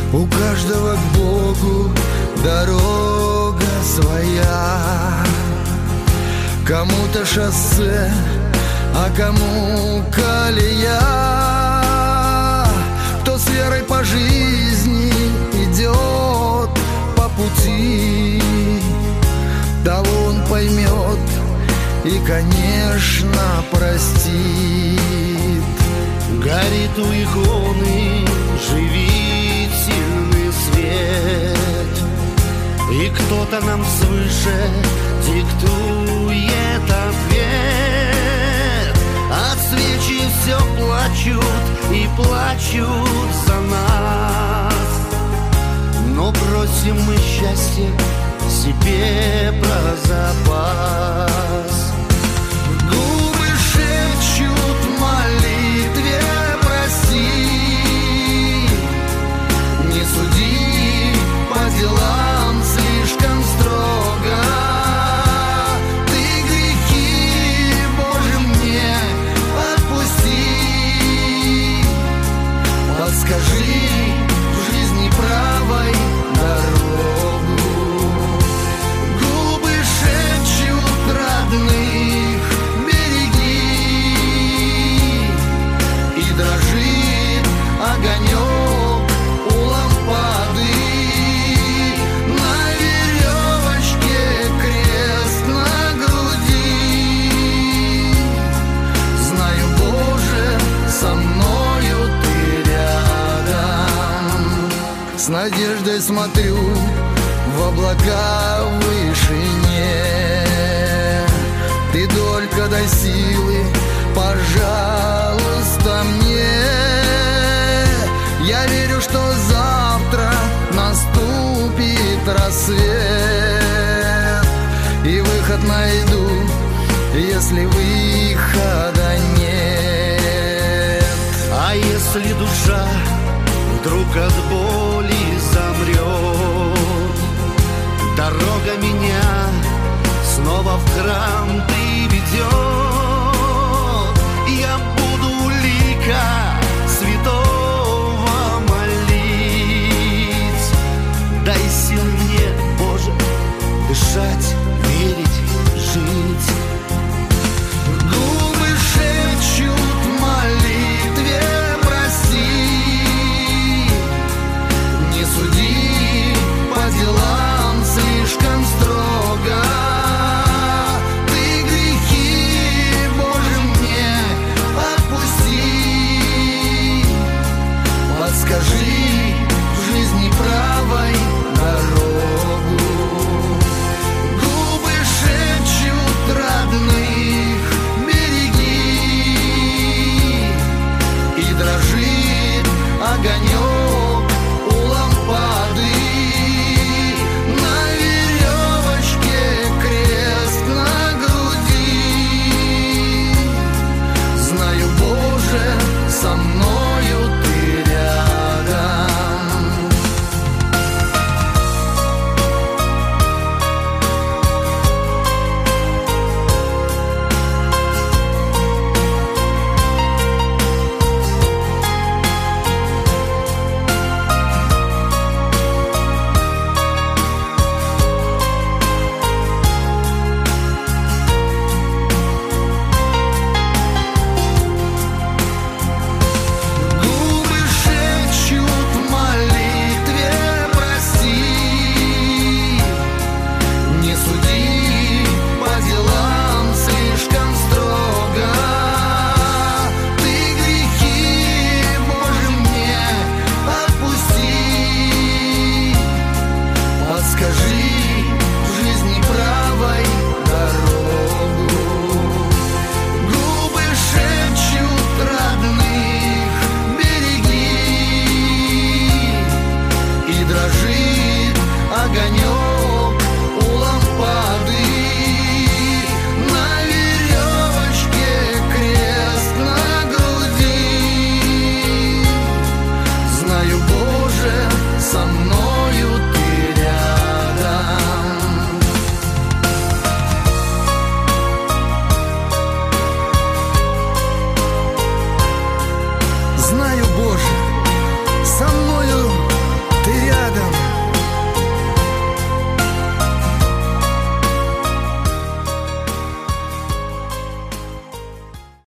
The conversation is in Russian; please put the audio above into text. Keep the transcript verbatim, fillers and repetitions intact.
У каждого к Богу дорога своя. Кому-то шоссе, а кому колея. Кто с верой по жизни идет по пути, того он поймет и, конечно, простит. Горит у иконы, живит сильный свет, и кто-то нам свыше диктует ответ. От свечи все плачут и плачут за нас, но бросим мы счастье себе про запас. Губы шепчут в молитве прости, не суди по делам слишком строго. Ты грехи, Боже, мне отпусти. Подскажи в жизни правой дорогу. Губы шепчут родных береги, и дрожит огонек у лампады. На веревочке крест на груди. Знаю, Боже, со мною ты рядом. С надеждой смотрю в облака в вышине. Ты только дай силы, пожалуйста, мне. Я верю, что завтра наступит рассвет, и выход найду, если выхода нет. А если душа вдруг от боли замрет, дорога меня снова в храм ты ведешь.